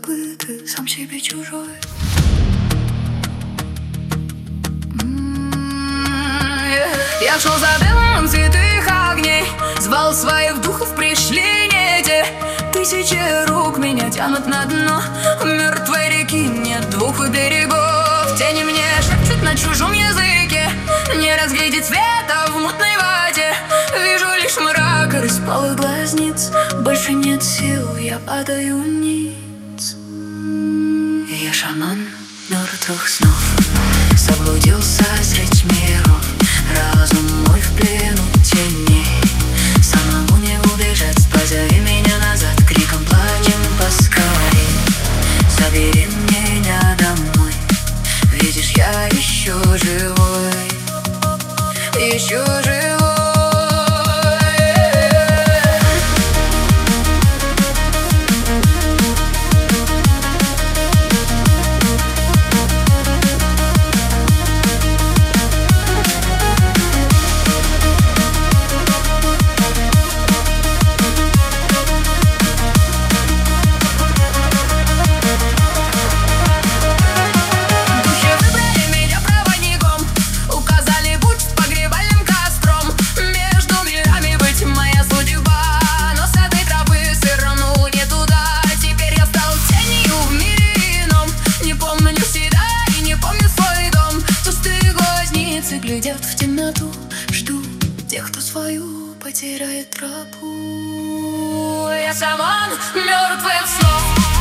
забытый, сам себе чужой. Я шел за дымом святых огней, звал своих духов, пришли не те. Тысячи рук меня тянут на дно мертвой реки, нет двух берегов. Тени мне шепчут на чужом языке, не разглядеть света в мутной воде. Вижу лишь мрак распалых глазниц, больше нет сил, я падаю ниц. Я шаман мертвых снов, заблудился средь миров. Разум мой в плену теней, самому не убежать. Позови меня назад, криком плачем поскорей. Забери меня домой, видишь, я еще живой, еще живой. Глядят в темноту, жду тех, кто свою потеряет тропу. Я шаман мертвых снов.